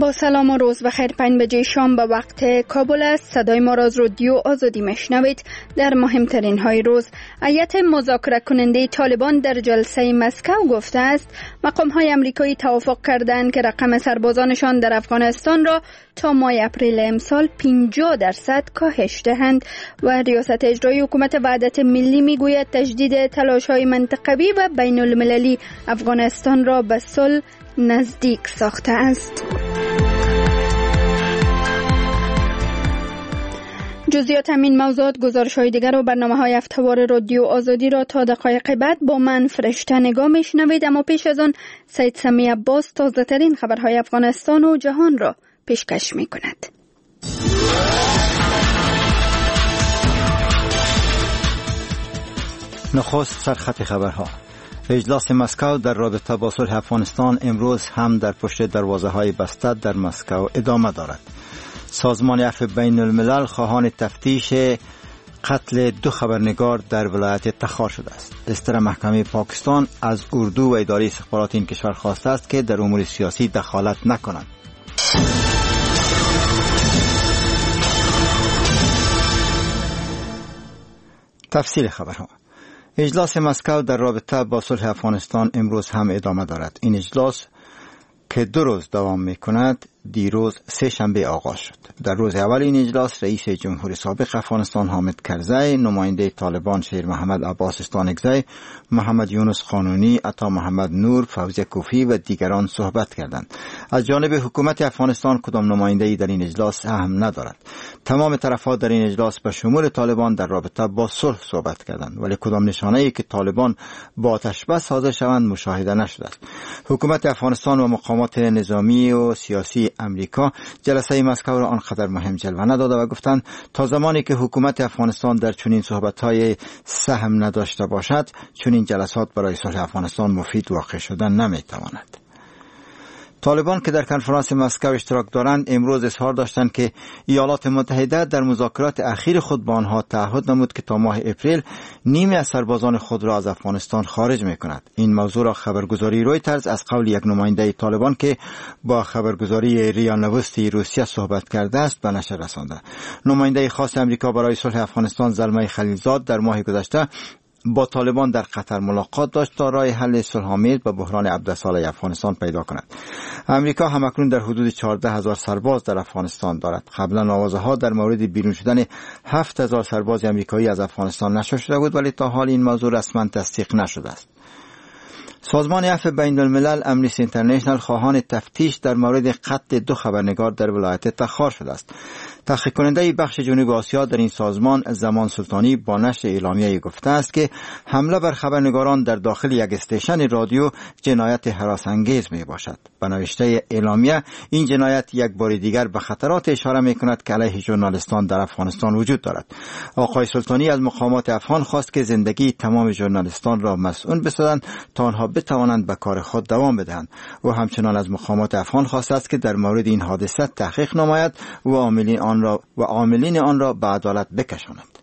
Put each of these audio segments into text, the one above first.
با سلام و روز بخیر. 5 بجه شام به وقت کابل است. صدای ما را از رادیو آزادی میشنوید. در مهمترین های روز، هیئت مذاکره کننده طالبان در جلسه مسکو گفته است مقام های امریکایی توافق کردند که رقم سربازانشان در افغانستان را تا ماه اپریل امسال 50% کاهش دهند و ریاست اجرایی حکومت وحدت ملی میگوید تجدید تلاش های منطقوی و بین المللی افغانستان را به صلح نزدیک ساخته است. جزئیات همین موضوعات، گزارش‌های دیگر و برنامه‌های هفته‌وار رادیو آزادی را تا دقایق بعد با من فرشته نگاه می‌شنوید. اما پیش از آن سید سمی عباس تازه‌ترین خبرهای افغانستان و جهان را پیشکش می‌کند. نخست سرخط خبرها. اجلاس مسکو در رابطه با صلح افغانستان امروز هم در پشت دروازه‌های بسته در مسکو ادامه دارد. سازمان عفو بین الملل خواهان تفتیش قتل 2 خبرنگار در ولایت تخار شده است. استر محکمه پاکستان از اردو و اداره استخبارات این کشور خواسته است که در امور سیاسی دخالت نکنند. تفصیل خبرها. اجلاس مسکو در رابطه با صلح افغانستان امروز هم ادامه دارد. این اجلاس که 2 روز دوام می‌کند دیروز 3 شنبه آغاز شد. در روز اول این اجلاس رئیس جمهور سابق افغانستان حامد کرزی، نماینده طالبان شیر محمد عباس استانکزی، محمد یونس قانونی، عطا محمد نور، فوزی کوفی و دیگران صحبت کردند. از جانب حکومت افغانستان کدام نماینده‌ای در این اجلاس اهم ندارد. تمام طرف‌ها در این اجلاس به شمول طالبان در رابطه با صلح صحبت کردند، ولی کدام نشانه‌ای که طالبان با آتش بس حاضر شوند مشاهده نشده است. حکومت افغانستان و مقامات نظامی و سیاسی امریکا جلسه مسکو را آنقدر مهم جلوه نداده و گفتند تا زمانی که حکومت افغانستان در چنین صحبت‌های سهم نداشته باشد چنین جلسات برای صلح افغانستان مفید واقع شدن نمی‌تواند. طالبان که در کنفرانس مسکو اشتراک دارند امروز اظهار داشتند که ایالات متحده در مذاکرات اخیر خود با آنها تعهد نمود که تا ماه اپریل نیمی از سربازان خود را از افغانستان خارج می‌کند. این موضوع را خبرگزاری رویترز از قول یک نماینده طالبان که با خبرگزاری ریا نوستی روسیه صحبت کرده است به نشر رسانده. نماینده خاص امریکا برای صلح افغانستان زلمه خلیلزاد در ماه گذشته با طالبان در قطر ملاقات داشت تا راه حل صلح‌آمیز به بحران 17 ساله افغانستان پیدا کند. امریکا همکنون در حدود 14,000 سرباز در افغانستان دارد. قبلا آوازها در مورد بیرون شدن 7,000 سرباز امریکایی از افغانستان نشر شده بود، ولی تا حال این موضوع رسما تصدیق نشده است. سازمان عفو بین الملل امنیستی اینترنشنال خواهان تفتیش در مورد قتل 2 خبرنگار در ولایت تخار شده است. تحقیق کننده بخش جنوب آسیا در این سازمان زمان سلطانی با نشر اعلامیه‌ای گفته است که حمله بر خبرنگاران در داخل یک استیشن رادیو جنایت هراس‌انگیز می باشد. به نوشته اعلامیه این جنایت یک بار دیگر به خطرات اشاره می کند که علیه ژورنالیستان در افغانستان وجود دارد. آقای سلطانی از مقامات افغان خواست که زندگی تمام ژورنالیستان را مسئول بسازند تا آنها بتوانند به کار خود دوام بدهند. او همچنان از مقامات افغان خواسته است که در مورد این حادثه تحقیق نماید و عاملین آن را به عدالت بکشاند.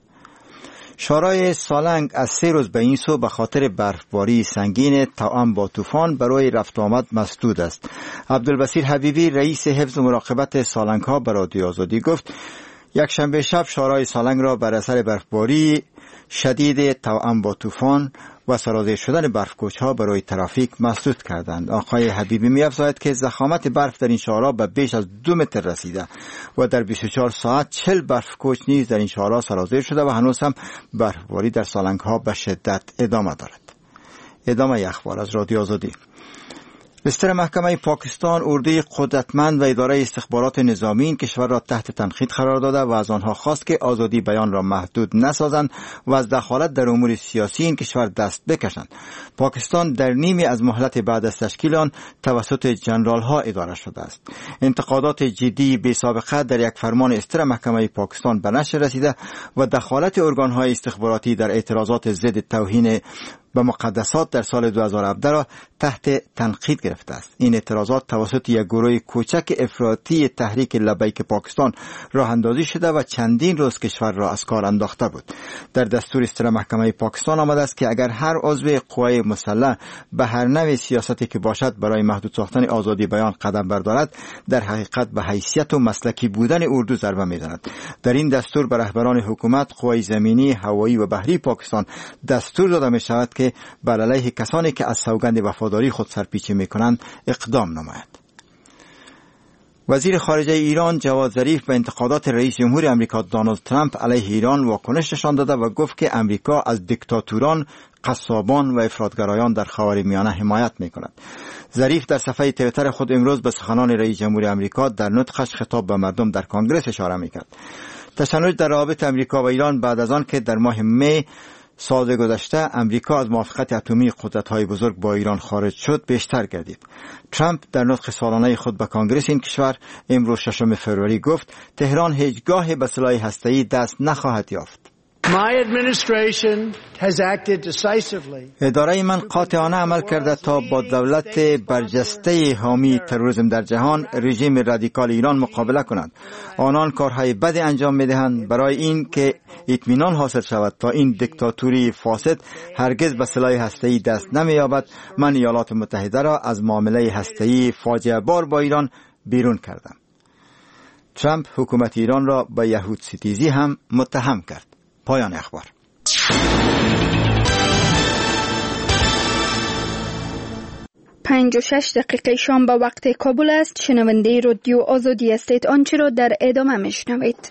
شورای سالنگ از 3 روز به این سو به خاطر برفباری سنگین توأم با طوفان برای رفت آمد مسدود است. عبدالبصیر حبیبی رئیس حفظ و مراقبت سالنگ ها به رادیو آزادی گفت یک شنبه شب شورای سالنگ را بر اثر برفباری شدید توأم با طوفان و سرازیر شدن برفکوچ‌ها برای ترافیک مسدود کردند. آقای حبیبی می‌افزاید که ضخامت برف در این شهرها به بیش از 2 متر رسیده و در 24 ساعت 40 برفکوچ نیز در این شهرها سرازیر شده و هنوز هم برفباری در سالنگ‌ها به شدت ادامه دارد. ادامه اخبار از رادیو آزادی. استر محکمه پاکستان اردوی قدرتمند و اداره استخبارات نظامی این کشور را تحت تنقید قرار داده و از آنها خواست که آزادی بیان را محدود نسازند و از دخالت در امور سیاسی این کشور دست بکشند. پاکستان در نیمی از مهلت بعد از تشکیل آن توسط جنرال ها اداره شده است. انتقادات جدی بی سابقه در یک فرمان استر محکمه پاکستان به نشر رسیده و دخالت ارگان های استخباراتی در اعتراضات ضد توهین به مقدسات در سال 2017 را تحت تنقید گرفته است. این اعتراضات توسط یک گروه کوچک افراطی تحریک لبیک پاکستان راه اندازی شده و چندین روز کشور را از کار انداخته بود. در دستور اصلاح محکمه پاکستان آمده است که اگر هر عضو قوای مسلح به هر نوع سیاستی که باشد برای محدود ساختن آزادی بیان قدم بردارد، در حقیقت به حیثیت و مسلکی بودن اردو ضربه می‌زند. در این دستور به رهبران حکومت، قوای زمینی، هوایی و بحری پاکستان دستور داده می شود که بر علیه کسانی که از سوگند وفاداری خود سرپیچی می کنند اقدام نماید. وزیر خارجه ایران جواد ظریف به انتقادات رئیس جمهور آمریکا دونالد ترامپ علیه ایران واکنش نشان داده و گفت که آمریکا از دیکتاتوران، قصابان و افراطگرایان در خاورمیانه حمایت می کند. ظریف در صفحه توییتر خود امروز به سخنان رئیس جمهور آمریکا در نطقش خطاب به مردم در کنگره اشاره می کرد. تشنج در روابط آمریکا و ایران بعد از آن که در ماه می سال گذشته آمریکا از موافقت اتمی قدرت‌های بزرگ با ایران خارج شد بیشتر گردید. ترامپ در نطق سالانه خود به کنگره این کشور امروز 6 فوریه گفت تهران هیچگاه به سلاح هسته‌ای دست نخواهد یافت. My administration has acted decisively. اداره من قاطعانه عمل کرده تا با دولت برجسته حامی تروریسم در جهان، رژیم رادیکال ایران مقابله کنند. آنان کارهای بد انجام می‌دهند برای این که اطمینان حاصل شود تا این دیکتاتوری فاسد هرگز به سلاح هسته‌ای دست نمی‌یابد. من ایالات متحده را از معامله هسته‌ای فاجعه بار با ایران بیرون کردم. ترامپ حکومت ایران را به یهود ستیزی هم متهم کرد. پایان اخبار. 5:06 شام به وقت کابل است. شنونده رادیو آزادی هستید. آنچه را در ادامه میشنوید.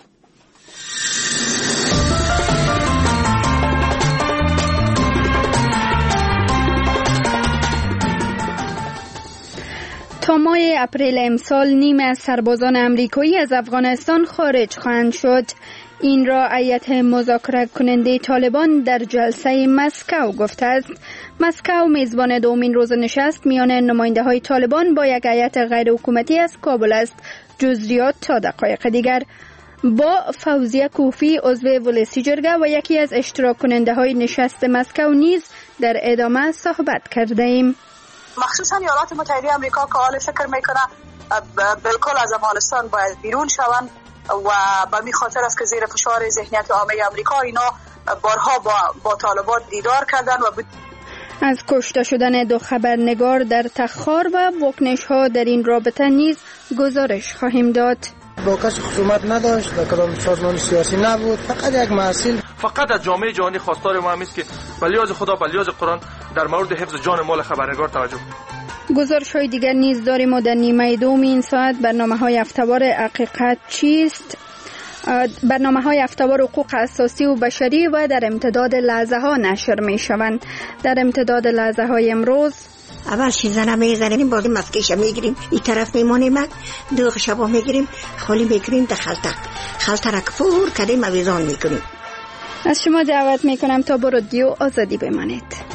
تا ماه اپریل امسال نیمه از سربازان امریکایی از افغانستان خارج خواهند شد. این را هیئت مذاکره کننده طالبان در جلسه مسکو گفته است. مسکو میزبان دومین روز نشست میان نماینده های طالبان با یک هیئت غیر حکومتی از کابل است. جزئیات تا دقایق دیگر با فوزیه کوفی عضو ولسی جرگه و یکی از اشتراک کننده های نشست مسکو نیز در ادامه صحبت کرده ایم. مخصوصا ایالات متحده آمریکا که حال فکر میکنه بالکل از افغانستان باید بیرون شوند و به می خاطر است که زیر فشار ذهنیت عامه آمریکا اینا بارها با طالبان دیدار کردن و از کشته شدن 2 خبرنگار در تخار و واکنش ها در این رابطه نیز گزارش خواهیم داد. با کسی خصومت نداشت، با کدام سازمان سیاسی نبود، فقط یک محصول. فقط از جامعه جهانی خواستار ما است که به لیاز خدا به لیاز قرآن در مورد حفظ جان مال خبرنگار توجه. گزارش های دیگر نیز داریم و در نیمه دوم این ساعت برنامه های هفته‌وار حقیقت چیست، برنامه های هفته‌وار حقوق اساسی و بشری و در امتداد لحظه ها نشر می شوند. در امتداد لحظه های امروز اول شیزنه میزنیم، باز مسکش میگیریم، این طرف میمونیم، 2 شبا میگیریم، خالی میگیریم در خلطه را کفور کردیم مویزان میکنیم. از شما دعوت میکنم تا با رادیو آزادی بمانید.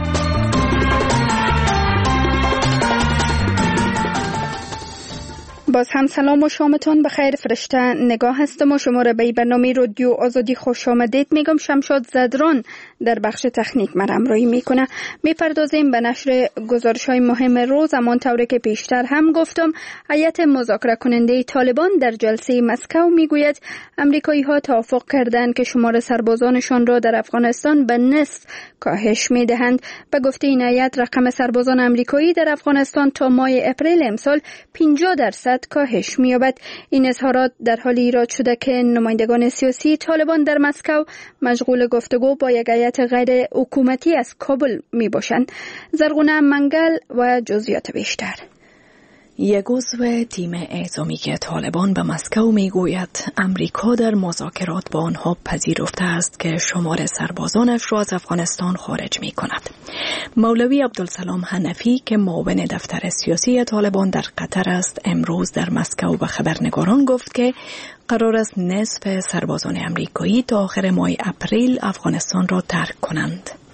باز هم سلام و شامتان بخیر. فرشته نگاه هستم و شما را به برنامه رادیو آزادی خوش آمدید میگم. شمشاد زدران در بخش تکنیک مرا همراهی میکنه. میپردازیم به نشر گزارش های مهم روز. اما طوری که پیشتر هم گفتم، هیئت مذاکره کننده طالبان در جلسه مسکو میگوید امریکایی ها توافق کردند که شمار سربازانشان را در افغانستان به نصف کاهش میدهند. به گفته این هیئت رقم سربازان امریکایی در افغانستان تا ماه اپریل امسال 50% کاهش می‌یابد. این اظهارات در حال ایراد شده که نمایندگان سیاسی طالبان در مسکو مشغول گفتگو با یک هیئت غیر حکومتی از کابل میباشند. زرغونه منگل و جزئیات بیشتر. یک عضو تیم اعزامی طالبان به مسکو میگوید امریکا در مذاکرات با آنها پذیرفته است که شمار سربازانش را از افغانستان خارج می کند. مولوی عبدالسلام حنفی که معاون دفتر سیاسی طالبان در قطر است امروز در مسکو به خبرنگاران گفت که قرار است نصف سربازان امریکایی تا آخر ماه اپریل افغانستان را ترک کنند.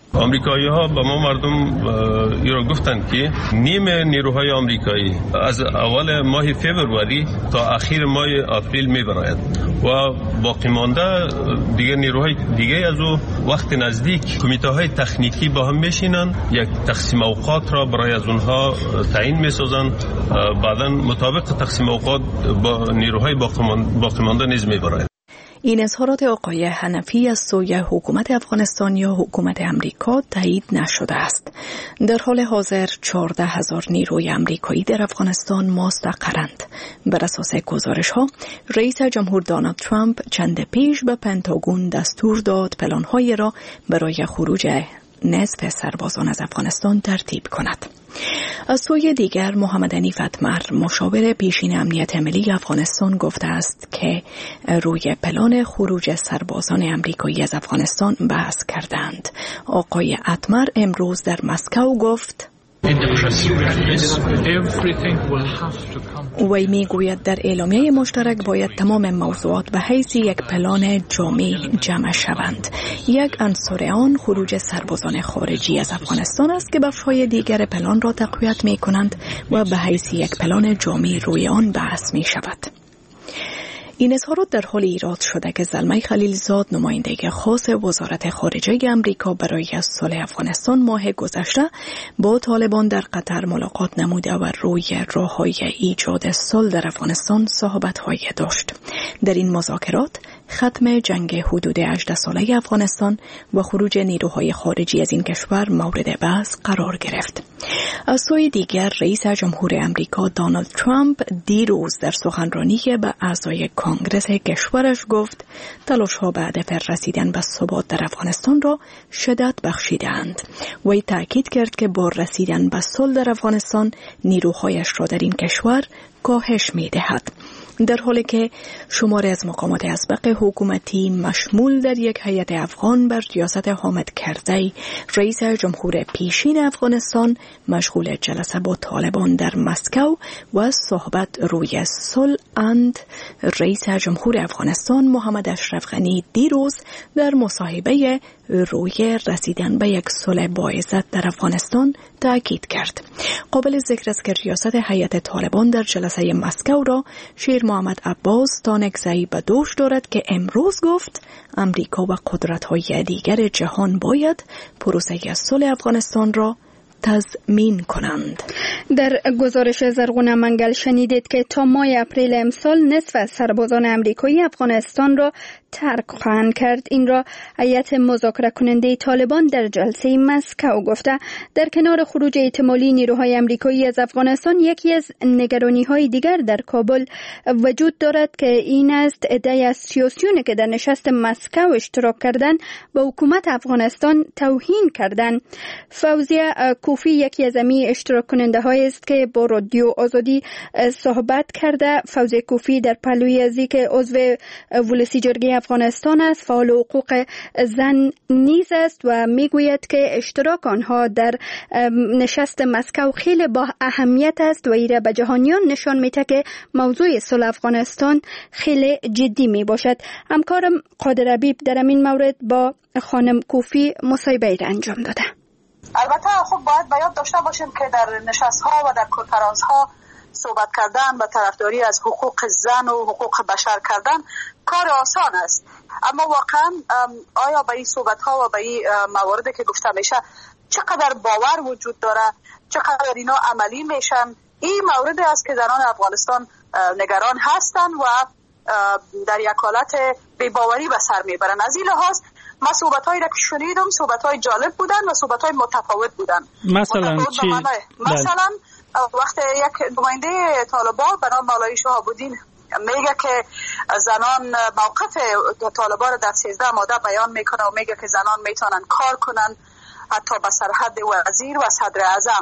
آمریکایی ها به ما مردم ایران گفتند که نیم نیروهای آمریکایی از اول ماه فوریه تا اخیر ماه آپریل میبراید و باقی مانده دیگه نیروهای دیگه از او وقت نزدیک کمیته های تکنیکی با هم میشینن، یک تقسیم اوقات را برای از اونها تعیین میسازن، بعداً مطابق تقسیم اوقات با نیروهای باقی مانده نیز میبراید. این اظهارات آقای حنفی از سوی حکومت افغانستان یا حکومت امریکا تایید نشده است. در حال حاضر 14,000 نیروی امریکایی در افغانستان مستقرند. بر اساس گزارش ها، رئیس جمهور دونالد ترامپ چند پیش به پنتاگون دستور داد پلان‌های را برای خروج نصف سربازان از افغانستان ترتیب کند. از سوی دیگر محمد حنیف اتمر مشاور پیشین امنیت ملی افغانستان گفته است که روی پلان خروج سربازان امریکایی از افغانستان بحث کردند. آقای اتمر امروز در مسکو گفت وی میگوید در اعلامیه مشترک باید تمام موضوعات به حیث یک پلان جامع جمع شوند. یک عنصر آن خروج سربازان خارجی از افغانستان است که بخش‌های دیگر پلان را تقویت می کنند و به حیث یک پلان جامع روی آن بحث می شود. این اظهارات در حال ایراد شده که زلمه خلیلزاد نماینده خاص وزارت خارجه امریکا برای صلح افغانستان ماه گذشته با طالبان در قطر ملاقات نموده و روی راه‌های ایجاد صلح در افغانستان صحبت‌هایی داشت. در این مذاکرات ختم جنگ حدود 18 ساله افغانستان و خروج نیروهای خارجی از این کشور مورد بحث قرار گرفت. از سوی دیگر رئیس جمهور امریکا دونالد ترامپ دیروز در سخنرانی به اعضای کانگرس کشورش گفت تلاش‌ها به هدف رسیدن به ثبات در افغانستان را شدت بخشیدند. وی تاکید کرد که با رسیدن به صلح در افغانستان نیروهایش را در این کشور کاهش می‌دهد. در حالی که شماری از مقامات اسبق حکومتی مشمول در یک هیئت افغان بر ریاست حامد کرزی رئیس جمهور پیشین افغانستان مشغول جلسه با طالبان در مسکو و صحبت روی صلح اند، رئیس جمهور افغانستان محمد اشرف غنی دیروز در مصاحبه روی رسیدن به یک صلح باعزت در افغانستان تاکید کرد. قابل ذکر است که ریاست هیئت طالبان در جلسه مسکو را شیر محمد عباس تانکزئی به دوش دارد که امروز گفت امریکا و قدرت‌های دیگر جهان باید پروسه صلح افغانستان را تضمین کنند. در گزارش زرغون منگل شنیدید که تا ماه اپریل امسال نصف سربازان امریکایی افغانستان را ترک خواهند کرد. این را هیئت مذاکره کننده طالبان در جلسه مسکو گفته. در کنار خروج احتمالی نیروهای امریکایی از افغانستان، یکی از نگرانی‌های دیگر در کابل وجود دارد که این است عده‌ای از سیاسیونی که در نشست مسکو اشتراک کردند به حکومت افغانستان توهین کردند. فوزیه کوفی یکی از اشتراک کننده های است که با رادیو آزادی صحبت کرده. فوزیه کوفی در پلوی ازی که عضو ولسی جرگه افغانستان است، فعال حقوق زن نیز است و میگوید که اشتراک آنها در نشست مسکو خیلی با اهمیت است و ایره به جهانیان نشان میده که موضوع صلح افغانستان خیلی جدی می باشد. همکارم قادر حبیب در این مورد با خانم کوفی مصاحبه را انجام داده. البته خب باید به یاد داشته باشیم که در نشست‌ها و در کنفرانس‌ها صحبت کردن و طرفداری از حقوق زن و حقوق بشر کردن کار آسان است، اما واقعا آیا به این صحبت‌ها و به این مواردی که گفته میشه چقدر باور وجود داره، چقدر اینا عملی میشن؟ این موردی است که زنان افغانستان نگران هستند و در یک حالت بی‌باوری به سر میبرن. از این لحاظ ما صحبت‌هایی را که شنیدم صحبت‌های جالب بودن و صحبت‌های متفاوت بودن. مثلا چی؟ مثلا وقتی یک نماینده طالبان به نام مولوی شهاب‌الدین میگه که زنان موقف طالبان را در 13 ماده بیان میکنه و میگه که زنان میتونن کار کنن حتی به سرحد وزیر و صدر اعظم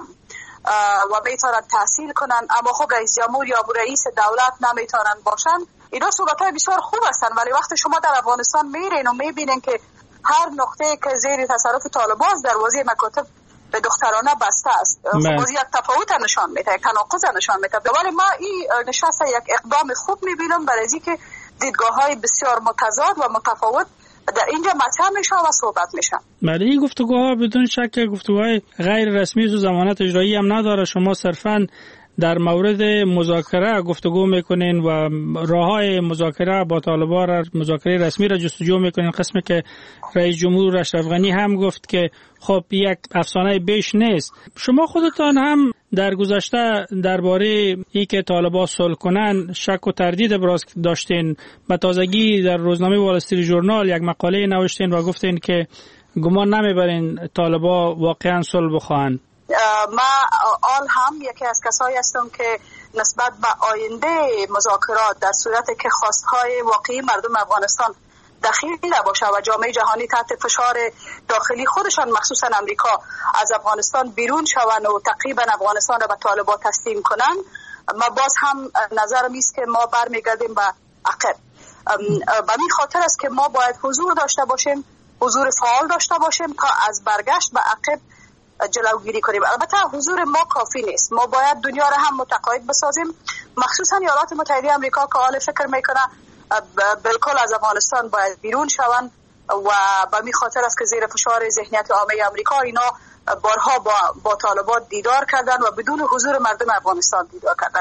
و میتونن تحصیل کنن، اما خب رئیس جمهور یا رئیس دولت نمیتونن باشن. اینا صحبت‌های بسیار خوب هستن، ولی وقتی شما در افغانستان میرین و میبینین که هر نقطه که زیر تصرف طالبان دروازه مکاتب به دخترانه بسته است، خب یک تفاوت نشان میده، یک تناقض نشان میده. ولی ما این نشست یک اقدام خوب میبینم برای اینکه دیدگاه‌های بسیار متضاد و متفاوت در اینجا مطرح میشه و صحبت میشه. بله، این گفتگوها بدون شک گفتگوهای غیر رسمی و ضمانت اجرایی هم نداره. شما صرفاً در مورد مذاکره گفتگو میکنین و راههای مذاکره با طالبان، مذاکره رسمی را جستجو میکنین، قسمی که رئیس جمهور اشرف غنی هم گفت که خب یک افسانه بیش نیست. شما خودتان هم در گذشته درباره اینکه طالبان صلح کنن شک و تردید ابراز داشتین. به تازگی در روزنامه وال استریت ژورنال یک مقاله نوشتین و گفتین که گمان نمیبرین طالبان واقعا صلح بخواهند. ما آل هم یکی از کسایی هستم که نسبت به آینده مذاکرات در صورتی که خواستهای واقعی مردم افغانستان دخیل نباشه و جامعه جهانی تحت فشار داخلی خودشان مخصوصا امریکا از افغانستان بیرون شوند و تقریبا افغانستان را به طالبان تسلیم کنند، ما باز هم نظرم است که ما برمیگردیم به عقب. به این خاطر است که ما باید حضور داشته باشیم، حضور فعال داشته باشیم تا از برگشت به عقب جلوگیری کنیم. البته حضور ما کافی نیست، ما باید دنیا را هم متقاعد بسازیم، مخصوصا ایالات متحده آمریکا که حال فکر میکنه بالکل از افغانستان باید بیرون شوند و به می خاطر است که زیر فشار ذهنیت عامه آمریکا اینا بارها با طالبان دیدار کردن و بدون حضور مردم افغانستان دیدار کردن.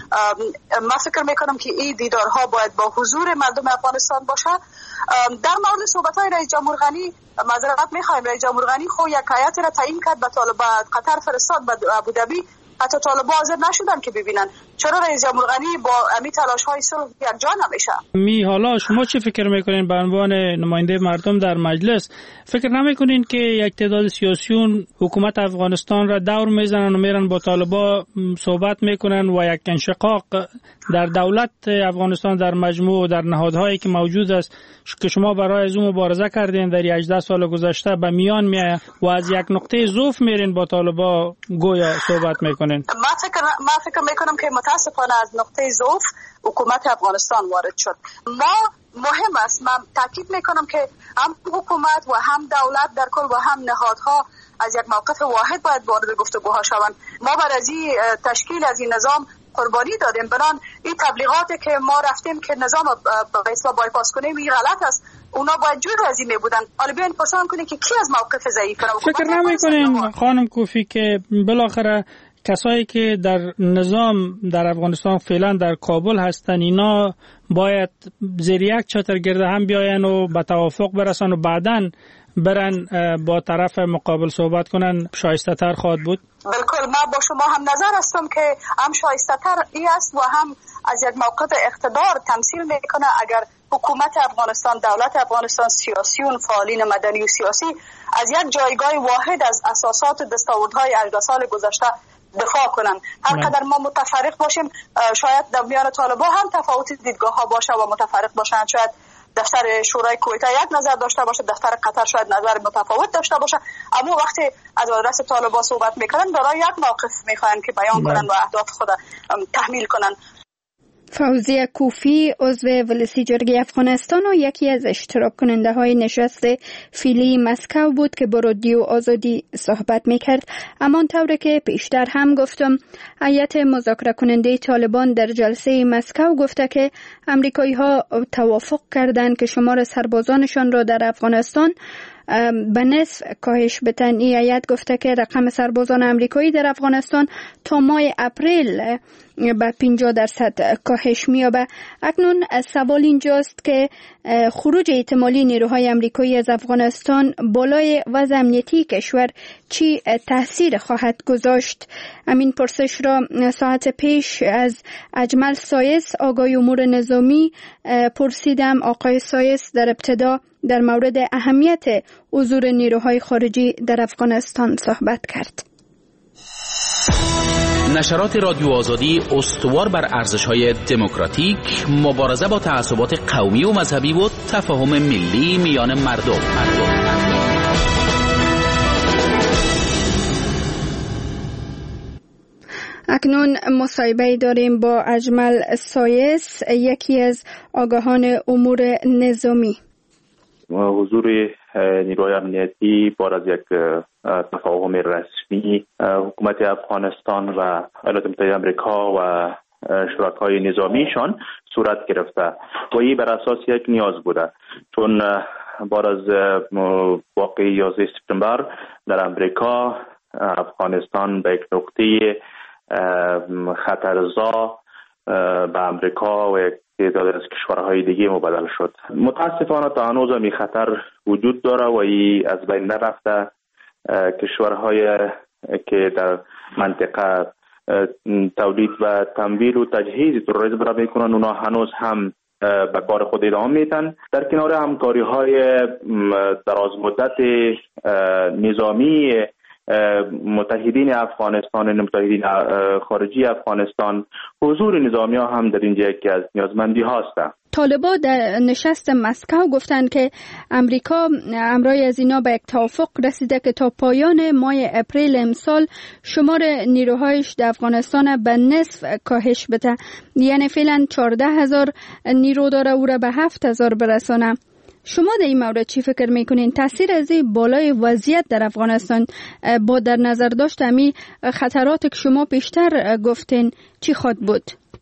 من فکر میکنم که این دیدارها باید با حضور مردم افغانستان باشه. در مورد صحبت‌های رئیس جمهور غنی معذرت می‌خوایم، رئیس جمهور غنی خو یک هیئت را تعیین کرد به طالبان، قطر فرستاد به ابوظبی، حتی طالبان حاضر نشدن که ببینن. چرا رئیس جمهور غنی با امی تلاش‌های صلح یک جا نمیشه؟ حالا شما چی فکر میکنین به عنوان نماینده مردم در مجلس؟ فکر نمیکنین که یک تعداد سیاسیون حکومت افغانستان را دور میزنن و میرن با طالبان صحبت میکنن و یک انشقاق در دولت افغانستان در مجموع در نهادهایی که موجود است که شما برای از اون مبارزه کردین در 18 سال گذشته به میان میاد و از یک نقطه ضعف میرین با طالبان گویا صحبت میکنین؟ ما فکر میکنم که متاسفانه از نقطه ضعف حکومت افغانستان وارد شد. مهم است، من تاکید میکنم که هم حکومت و هم دولت در کل و هم نهادها از یک موقف واحد باید وارد گفتگوها شوند. ما برای تشکیل از این نظام قربانی دادیم، بران این تبلیغاتی که ما رفتیم که نظام به اصطلاح بایپاس کنیم این غلط است، اونا باید جور از این می بودن. حالا بیاین پرسان کنین که کی از موقف ضعیف کنه. فکر نمی‌کنین خانم کوفی که بالاخره کسایی که در نظام در افغانستان فعلا در کابل هستن اینا باید زیر یک چتر گرده هم بیاین و به توافق برسن و بعداً برن با طرف مقابل صحبت کنن، شایسته تر خواهد بود؟ بالکل، ما با شما هم نظر هستم که هم شایسته تر ای است و هم از یک موقع اقتدار تمثیل میکنه اگر حکومت افغانستان، دولت افغانستان، سیاسیون، فعالین مدنی و سیاسی از یک جایگاه واحد از اساسات و دستاوردهای 18 سال گذشته دفاع کنن. هر قدر ما متفرق باشیم، شاید در میان طالبان هم تفاوت دیدگاه ها باشه و متفرق باشن، شاید دفتر شورای کویت یک نظر داشته باشه، دفتر قطر شاید نظر متفاوت داشته باشه، اما وقتی از آدرس طالبان صحبت میکنن برای یک موقف میخواین که بیان کنن و اهداف خود تحمیل کنن. فوزیه کوفی عضو ولسی جرگه افغانستان و یکی از اشتراک کننده های نشست فیلی مسکو بود که با رادیو آزادی صحبت میکرد. امان طوری که پیشتر هم گفتم، هیئت مذاکره کننده طالبان در جلسه مسکو گفته که امریکایی ها توافق کردند که شمار سربازانشان را در افغانستان به نصف کاهش بدن. این هیئت گفته که رقم سربازان امریکایی در افغانستان تا ماه اپریل به 50% کاهش می‌یابد. اکنون سوال اینجاست که خروج احتمالی نیروهای امریکایی از افغانستان بالای وضع امنیتی کشور چی تاثیر خواهد گذاشت؟ همین پرسش را ساعت پیش از اجمل سایس آقای امور نظامی پرسیدم. آقای سایس در ابتدا در مورد اهمیت حضور نیروهای خارجی در افغانستان صحبت کرد. نشرات رادیو آزادی استوار بر ارزش‌های دموکراتیک، مبارزه با تعصبات قومی و مذهبی و تفاهم ملی میان مردم. اکنون مصاحبه داریم با اجمل سایس، یکی از آگاهان امور نظامی. حضور نیروهای امنیتی بار از یک تفاهم رسمی حکومت افغانستان و ایالات متحده آمریکا و شرکای نظامیشان صورت گرفته و این بر اساس یک نیاز بوده، چون بعد از واقعه 11 سپتامبر در امریکا، افغانستان به یک نقطه خطرزا به امریکا و یک تعداد از کشورهای دیگه مبادل شد. متاسفانه تا هنوز هم خطر وجود داره و این از بین نرفته. کشورهای که در منطقه تولید و تمویل و تجهیز تروریسم را میکنن، اونا هنوز هم به کار خود ادامه میتن. در کنار همکاری های دراز مدت نظامی متحدین افغانستان، متحدین خارجی افغانستان، حضور نظامی ها هم در اینجا یکی از نیازمندی هاست. طالبان در نشست مسکو گفتند که امریکا امرای از اینا به یک توافق رسیده که تا پایان ماه اپریل امسال شمار نیروهایش در افغانستان به نصف کاهش بده. یعنی فعلا 14,000 نیرو داره، او را به 7,000 برسانه. شما در این مورد چی فکر میکنین؟ تاثیر از این بالای وضعیت در افغانستان با در نظر داشت امی خطرات که شما پیشتر گفتین چی خواهد بود؟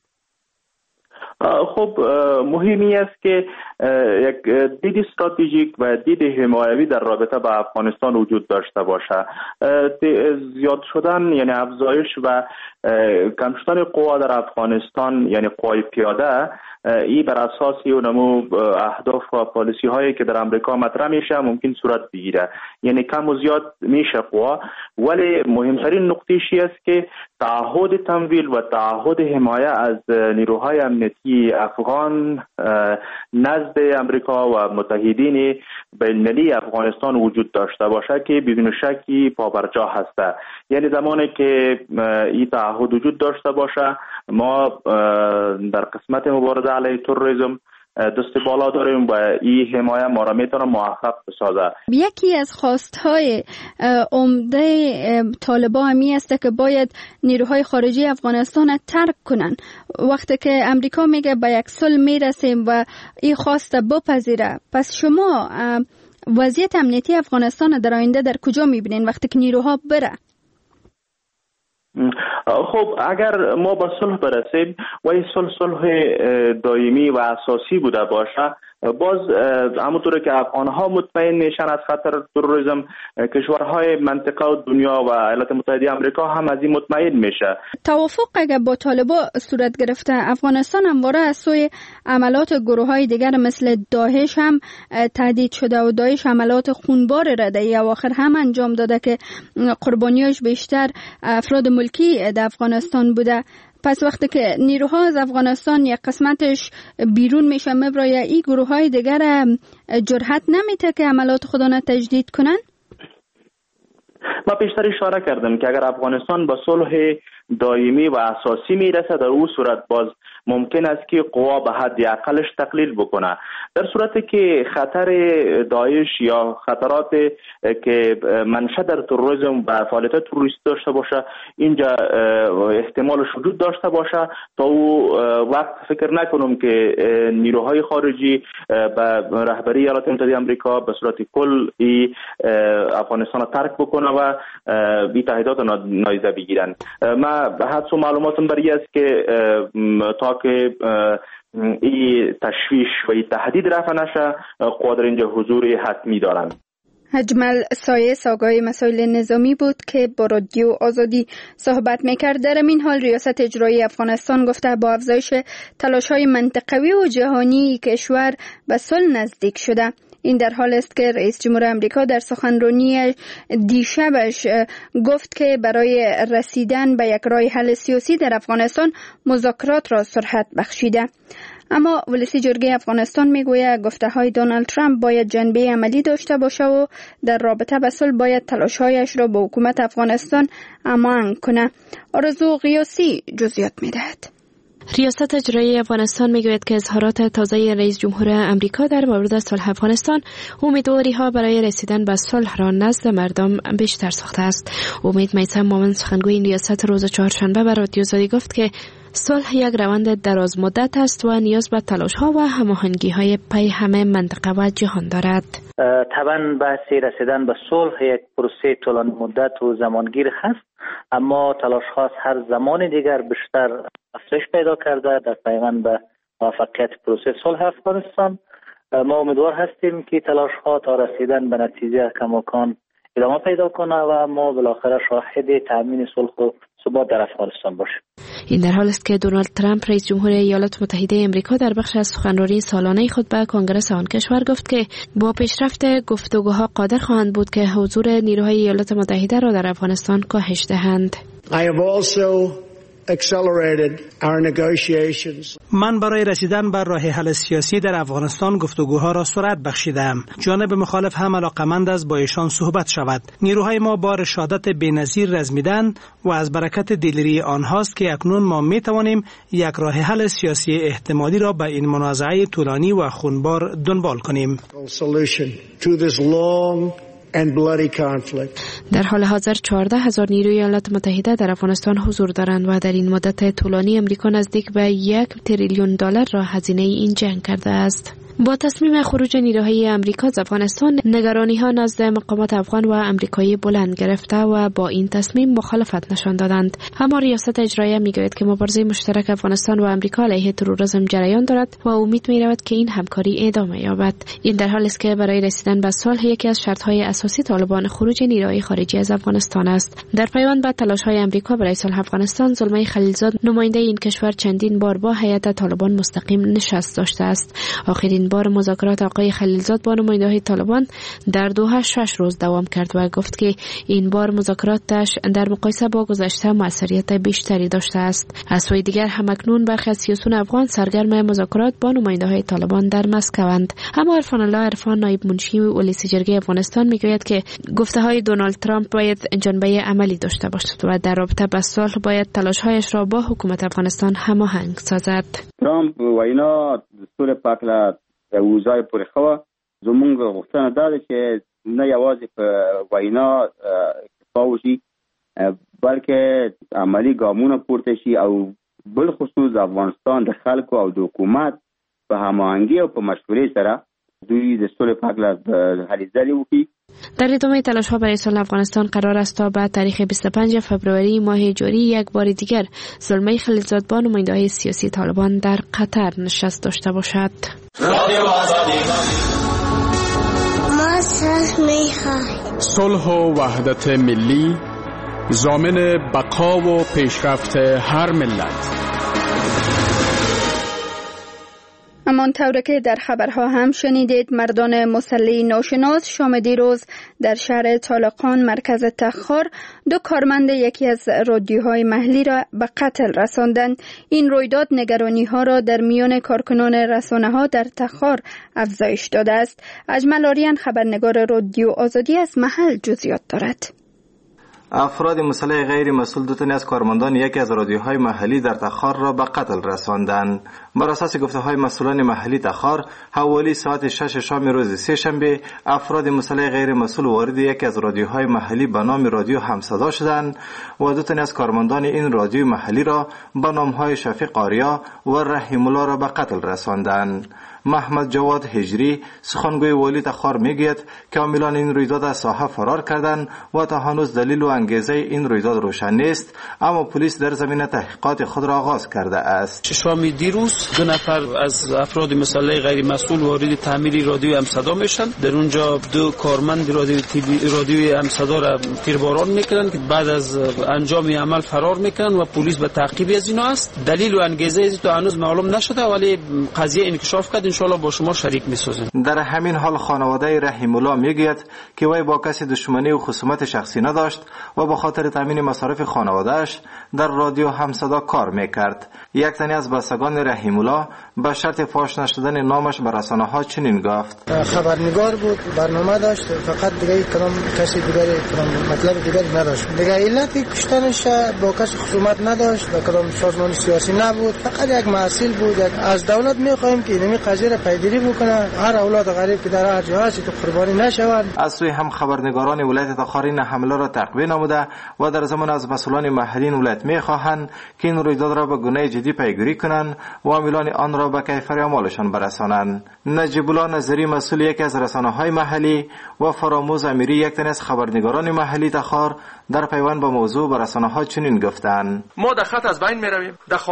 خب مهمی است که یک دید استراتژیک و دید حمایوی در رابطه با افغانستان وجود داشته باشه. زیاد شدن یعنی افزایش و کم شدن قوا در افغانستان یعنی قوای پیاده، این بر اساس نمو اهداف و پالیسی هایی که در امریکا مطرح میشه ممکن صورت بگیره. یعنی کم و زیاد میشه قوا، ولی مهمترین نقطه‌ای است که تعهد تمویل و تعهد حمایه از نیروهای امنیتی افغان نزد امریکا و متحدین بین‌المللی افغانستان وجود داشته باشه که بدون شکی پابرجا هسته. یعنی زمانی که این تعهد وجود داشته باشه، ما در قسمت مبارزه علیه تروریسم دست بالا داریم و این حمایه ما را میتونه موفق بسازه. یکی از خواستهای عمده طالبان همی است که باید نیروهای خارجی افغانستان ترک کنن. وقتی که امریکا میگه به یک صلح میرسیم و این خواست بپذیره، پس شما وضعیت امنیتی افغانستان در آینده در کجا میبینین وقتی که نیروها بره؟ خب اگر ما به صلح برسیم و این صلح دائمی و اساسی بوده باشه، باز همونطور که افغانها مطمئن میشن از خطر تروریسم، کشورهای منطقه و دنیا و ایالات متحده آمریکا هم از این مطمئن میشه. توافق اگر با طالبان صورت گرفته، افغانستان همواره از سوی عملات گروه‌های دیگر مثل داعش هم تهدید شده و داعش عملات خونبار را در اواخر هم انجام داده که قربانیاش بیشتر افراد ملکی در افغانستان بوده. پس وقتی که نیروها از افغانستان یک قسمتش بیرون میشه، برای این گروه‌های دیگر جرأت نمیده که عملات خودانه تجدید کنن؟ ما پیشتر اشاره کردم که اگر افغانستان به صلح دائمی و اساسی میرسه، در اون صورت باز ممکن است که قوا به حد اقلش تقلیل بکنه. در صورتی که خطر داعش یا خطرات که منشأ در تروریسم و فعالیت تروریستی داشته باشه اینجا احتمالش وجود داشته باشه، تا او وقت فکر نکنم که نیروهای خارجی به رهبری ایالات متحده آمریکا به صورت کل افغانستان را ترک بکنه و بی تهدیدات نادیده بگیرن. ما حدس و معلوماتم بر این است که تا که این تشویش و این تهدید رفع نشه، قوا در اینجا حضور حتمی دارن. اجمل سایس آگاه مسائل نظامی بود که با رادیو آزادی صحبت میکرد. در این حال ریاست اجرایی افغانستان گفته با افزایش تلاش‌های منطقوی و جهانی کشور به صلح نزدیک شده. این در حال است که رئیس جمهور آمریکا در سخنرانی دیشبش گفت که برای رسیدن به یک راه حل سیاسی در افغانستان مذاکرات را سرعت بخشیده. اما ولسی جرگه افغانستان میگوید گفته‌های دونالد ترامپ باید جنبه عملی داشته باشه و در رابطه با صلح باید تلاش‌هایش را با حکومت افغانستان امان کنه. آرزو قیاسی جزئیات میدهد. ریاست اجرایی افغانستان میگوید که اظهارات تازه رئیس جمهور امریکا در مورد صلح افغانستان امیدواری‌ها برای رسیدن به صلح را نزد مردم بیشتر ساخته است. امید میثم مومن سخنگوی این ریاست روز چهارشنبه به رادیو آزادی گفت که صلح یک روند دراز مدت است و نیاز به تلاش‌ها و هماهنگی‌های پی همه منطقه و جهان دارد. طبعا بحث رسیدن به صلح یک پروسه طولانی مدت و زمانگیر هست، اما تلاش‌ها هر زمان دیگر بیشتر افزایش پیدا کرده در پیوند به موفقیت پروسه صلح افغانستان. ما امیدوار هستیم که تلاش ها تا رسیدن به نتیجه کماکان ادامه پیدا کنه و ما بالاخره شاهد تامین صلح و ثبات در افغانستان باشیم. این در حالی است که دونالد ترامپ رئیس جمهور ایالات متحده آمریکا در بخش از سخنرانی سالانه خود به کنگره آن کشور گفت که با پیشرفت گفتگوها قادر خواهند بود که حضور نیروهای ایالات متحده را در افغانستان کاهش دهند. من برای رسیدن بر راه حل سیاسی در افغانستان گفتگوها را سرعت بخشیدم. جانب مخالف هم علاقمند است با ایشان صحبت شود. نیروهای ما با رشادت بی‌نظیر رزمیدند و از برکت دلری آنهاست که اکنون ما می توانیم یک راه حل سیاسی احتمالی را به این منازعه طولانی و خونبار دنبال کنیم. در حال حاضر 14,000 نیروی ایالات متحده در افغانستان حضور دارند و در این مدت طولانی امریکا نزدیک به $1 تریلیون را هزینه این جنگ کرده است. با تصمیم خروج نیروهای امریکا از افغانستان، نگرانی‌ها نزد مقامات افغان و امریکایی بلند گرفته و با این تصمیم مخالفت نشان دادند. اما ریاست اجراییه میگوید که مبارزه مشترک افغانستان و امریکا علیه تروریسم جریان دارد و امید می‌رود که این همکاری ادامه یابد. این در حالی است که برای رسیدن به صلح یکی از شرط‌های اساسی طالبان خروج نیروهای خارجی از افغانستان است. در پیوند به تلاش‌های امریکا برای صلح افغانستان، زلمه خلیلزاد نماینده این کشور چندین بار با هیئت طالبان مستقیم نشست داشته است. آخرین بار مذاکرات آقای خلیلزاد با نماینده‌های طالبان در دوحه 6 روز دوام کرد و گفت که این بار مذاکراتش در مقایسه با گذشته موثریت بیشتری داشته است. از سوی دیگر همکنون برخی از سیاسیون افغان سرگرم مذاکرات با نماینده‌های طالبان در مسکوند. اما عرفان الله عرفان، نایب منشی رئیس جرگه افغانستان، میگوید که گفته‌های دونالد ترامپ باید جنبه عملی داشته باشد و در رابطه با صلح باید تلاش‌هایش را با حکومت افغانستان هماهنگ سازد. ترامپ وینا دستور پاکلا وزای پرخوا زمونږ غوښتنه ده چې نه یوازې په وینا اکتفا وشي بلکې عملی ګامونه پورته شي او بل خصوص د افغانستان د خلکو او د حکومت په هماهنګي او په مشورې سره دوی د سولې په اړه هلې ځلې وکړي. در ادامه تلاش‌ها برای صلح افغانستان قرار است تا به تاریخ 25 فوریه ماه جاری یک بار دیگر زلمه خلیلزاد با نماینده‌های سیاسی طالبان در قطر نشست داشته باشد. ما صلح می‌خواهیم. صلح و وحدت ملی ضامن بقا و پیشرفت هر ملت. همانطور که در خبرها هم شنیدید، مردان مسلح ناشناس شام دیروز در شهر طالقان مرکز تخار 2 کارمند یکی از رادیوهای محلی را به قتل رساندند. این رویداد نگرانی‌ها را در میان کارکنان رسانه‌ها در تخار افزایش داده است. اجمل آریان، خبرنگار رادیو آزادی، از محل جزئیات دارد. افراد مسلح غیر مسئول 2 تن از کارمندان یکی از رادیوهای محلی در تخار را به قتل رساندند. بر اساس گفته‌های مسئولان محلی تخار، حوالی ساعت 6 شام روز سه‌شنبه افراد مسلح غیر مسئول وارد یکی از رادیوهای محلی به نام رادیو همصدا شدند و 2 تن از کارمندان این رادیو محلی را به نام‌های شفیق آریا و رحیم الله را به قتل رساندند. محمد جواد هجری، سخنگوی والی تخار، میگوید که عاملان این رویداد از ساحه فرار کردند و تا هنوز دلیل و انگیزه این رویداد روشن نیست، اما پلیس در زمینه تحقیقات خود را آغاز کرده است. شام دیروز 2 نفر از افراد مسلح غیر مسئول وارد تعمیر رادیو همصدا میشن. در اونجا 2 کارمند رادیو همصدا را تیرباران میکنن که بعد از انجام عمل فرار میکنن و پلیس به تعقیب از اینا است. دلیل و انگیزه از تو هنوز معلوم نشده، ولی قضیه انکشاف کرد، ان شاء الله با شما شریک میسازیم. در همین حال خانواده رحیم الله میگوید که وی با کسی دشمنی و خصومت شخصی نداشت و به خاطر تامین مصارف خانواده‌اش در رادیو همصدا کار میکرد. یک تن از بستگان رحیم الله به شرط فاش نشدن نامش به رسانه‌ها چنین گفت: خبرنگار بود، برنامه داشت، فقط دیگه کدام کسی دیگری مطلب دیگری نداشت. دیگه علت کشتنش با کسی خصومت نداشت، با کدام سازمان سیاسی نبود، فقط یک مسئول بود. از دولت میخوایم که این قضیه را پیگیری بکنه، هر اولاد غریب که در هر جا هست که قربانی نشوند. از سوی هم خبرنگاران ولایت تخار این حمله را تقویه نموده و در زمان از مسئولان محلی ولایت میخواهند که این رویداد را به گونه جدی پیگیری کنند و عاملان آن را به کیفر اعمالشان برسانند. نجیب الله نظری، مسئول یکی از رسانه‌های محلی، و فراموز امیری، یک تن از خبرنگاران محلی تخار، در پیوند با موضوع به رسانه‌ها چنین گفتند: ما در خط از بین میرویم، در خانه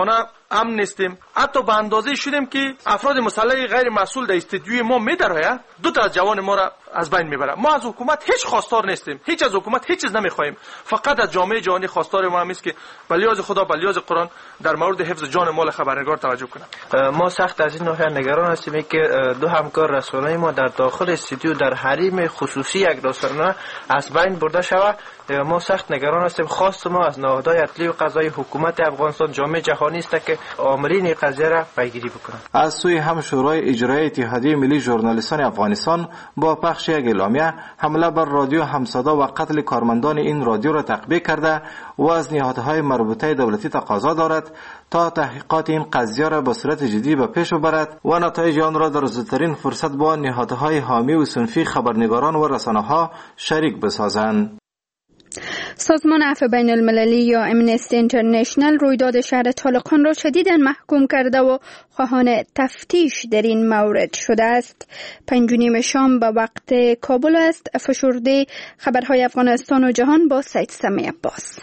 امن نیستیم. حتی به اندازه شدیم که افراد مسلح غیر مسئول در استودیوی ما میدره، دو تا از جوان ما را از بین میبره. ما از حکومت هیچ خواستار نیستیم، هیچ از حکومت هیچ چیز نمیخوایم، فقط از جامعه جهانی خواستار ما است که به لیاز خدا به لیاز قرآن در مورد حفظ جان مال خبرنگار توجه کنه. ما سخت از این ناحیه نگران هستیم که دو همکار رسانه‌ای ما در داخل استودیو در حریم خصوصی یک رسانه از بین برده شود. ما سخت نگران هستیم. خواست ما از نهادهای عدلی و قضایی حکومت افغانستان جامعه جهانی است که عاملین قضیه را پیگیری بکنند. از سوی هم شورای اجرایی اتحادیه ملی ژورنالیستان افغانستان با پخش یک اعلامیه حمله بر رادیو همصدا و قتل کارمندان این رادیو را تقبیح کرده و از نهادهای مربوطه دولتی تقاضا دارد تا تحقیقات این قضیه را به صورت جدی به پیش ببرد و نتایج آن را در زودترین فرصت با نهادهای حامی و صنفی خبرنگاران و رسانه‌ها شریک بسازند. سازمان عفو بین المللی یا امنستی اینترنشنل رویداد شهر طالقان را شدیداً محکوم کرده و خواهان تفتیش در این مورد شده است. 5:30 شام به وقت کابل است. فشرده خبرهای افغانستان و جهان با سید سمی عباس.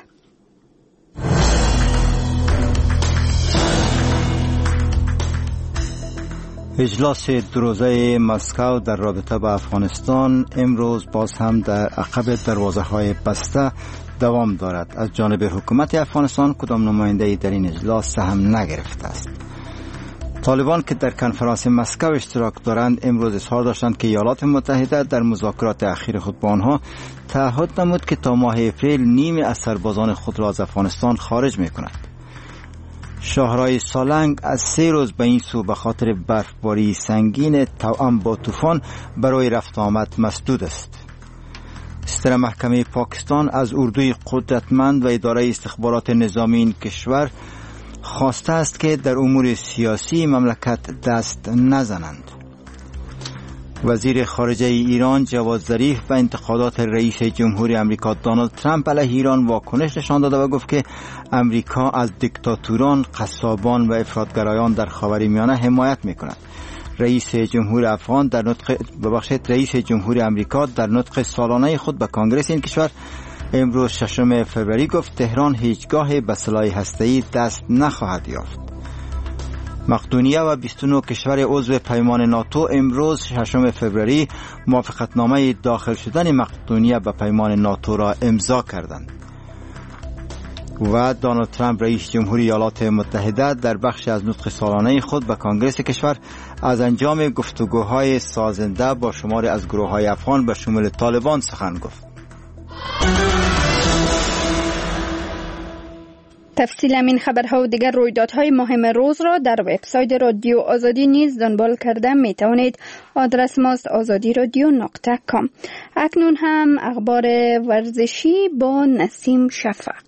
اجلاس دو روزه مسکو در رابطه با افغانستان امروز باز هم در عقب دروازه‌های بسته دوام دارد. از جانب حکومت افغانستان کدام نماینده‌ای در این اجلاس سهم نگرفته است. طالبان که در کنفرانس مسکو اشتراک دارند امروز اظهار داشتند که ایالات متحده در مذاکرات اخیر خود با آنها تعهد نمود که تا ماه اپریل نیم از سربازان خود را از افغانستان خارج می‌کند. شاهرای سالنگ از 3 روز به این سو به خاطر برفباری سنگین توأم با طوفان برای رفت آمد مسدود است. ستر محکمه پاکستان از اردوی قدرتمند و اداره استخبارات نظامی این کشور خواسته است که در امور سیاسی مملکت دست نزنند. وزیر خارجه ایران جواد ظریف به انتقادات رئیس جمهوری آمریکا دونالد ترامپ علیه ایران واکنش نشان داده و گفت که آمریکا از دیکتاتوران، قصابان و افراطگرایان در خاورمیانه حمایت می‌کند. رئیس جمهور رئیس جمهوری آمریکا در نطق سالانه خود به کنگره این کشور امروز 6 فوریه گفت تهران هیچگاه به سلاح هسته‌ای دست نخواهد یافت. مقدونیه و 29 کشور عضو پیمان ناتو امروز 6 فوریه موافقتنامه داخل شدن مقدونیه به پیمان ناتو را امضا کردند. و دونالد ترامپ رئیس جمهوری ایالات متحده در بخش از نطق سالانه خود به کنگره کشور از انجام گفتگوهای سازنده با شماری از گروه‌های افغان به شمول طالبان سخن گفت. تفصیل این خبرها و دیگر رویدادهای مهم روز را در وبسایت رادیو آزادی نیز دنبال کرده می توانید. آدرس ماست azadiradyo.com. اکنون هم اخبار ورزشی با نسیم شفق.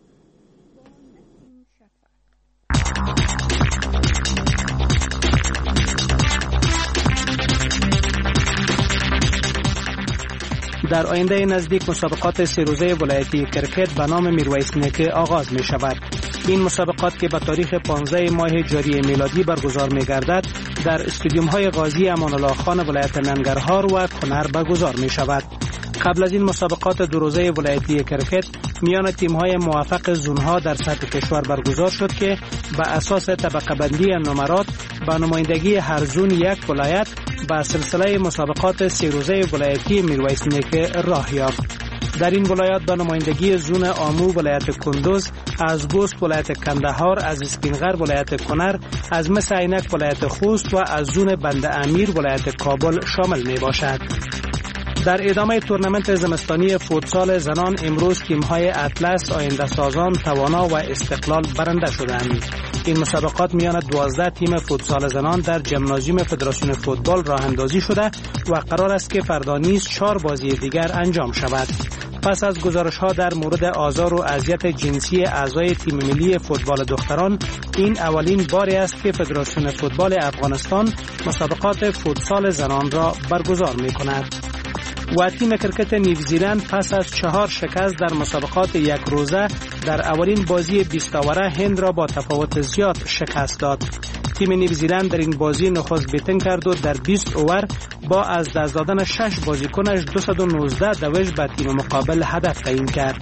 در آینده نزدیک مسابقات 3 روزه ولایتی کرکت به نام میرویس نیکه آغاز می شود. این مسابقات که به تاریخ 15 ماه جاری میلادی برگزار می گردد در استادیوم های غازی امان الله خان ولایت ننگرهار و کنر برگزار می شود. قبل از این مسابقات 2 روزه ولایتی کرکت میان تیم های موفق زونها در سطح کشور برگزار شد که به اساس طبقه بندی نمرات با نمایندگی هر زون یک ولایت با سلسله مسابقات 3 روزه ولایتی میرویس نیکه راه یافت. در این ولایت با نمایندگی زون آمو ولایت کندوز، از گوست ولایت کندهار، از اسپینغر ولایت کنر، از مس عینک ولایت خوست و از زون بند امیر ولایت کابل شامل می باشد. در ادامه تورنمنت زمستانی فوتسال زنان امروز تیم‌های اطلس، آینده سازان، توانا و استقلال برنده شدند. این مسابقات میان 12 تیم فوتسال زنان در ژیمنازیوم فدراسیون فوتبال راه اندازی شده و قرار است که فردا نیز 4 بازی دیگر انجام شود. پس از گزارش‌ها در مورد آزار و اذیت جنسی اعضای تیم ملی فوتبال دختران، این اولین باری است که فدراسیون فوتبال افغانستان مسابقات فوتسال زنان را برگزار می‌کند. و تیم کرکت نیوزیلند پس از 4 شکست در مسابقات 1 روزه در اولین بازی 20 اوره هند را با تفاوت زیاد شکست داد. تیم نیوزیلند در این بازی نخست بیتن کرد و در 20 اوور با از دست دادن 6 بازیکنش 219 دوش به تیم مقابل هدف تعیین کرد.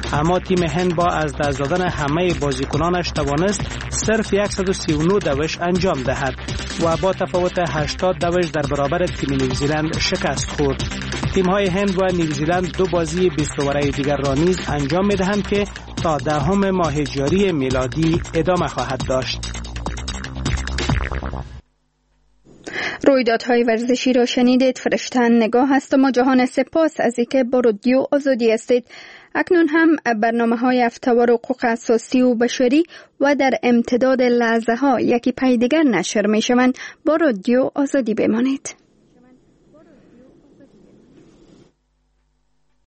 اما تیم هند با از دست دادن همه بازیکنانش توانست صرف 139 دوش انجام دهد و با تفاوت 80 دوش در برابر تیم نیوزیلند شکست خورد. تیم‌های هند و نیوزیلند دو بازی 20 اوره دیگر را نیز انجام می‌دهند که تا 10 ماه جاری میلادی ادامه خواهد داشت. رویدادهای ورزشی را شنیدید. فرشتن نگاه است و ما جهان سپاس از اینکه با رادیو آزادی هستید. اکنون هم برنامه‌های افتوار حقوق اساسی و بشری و در امتداد لحظه ها یکی پای دیگر نشر می‌شوند. با رادیو آزادی بمانید.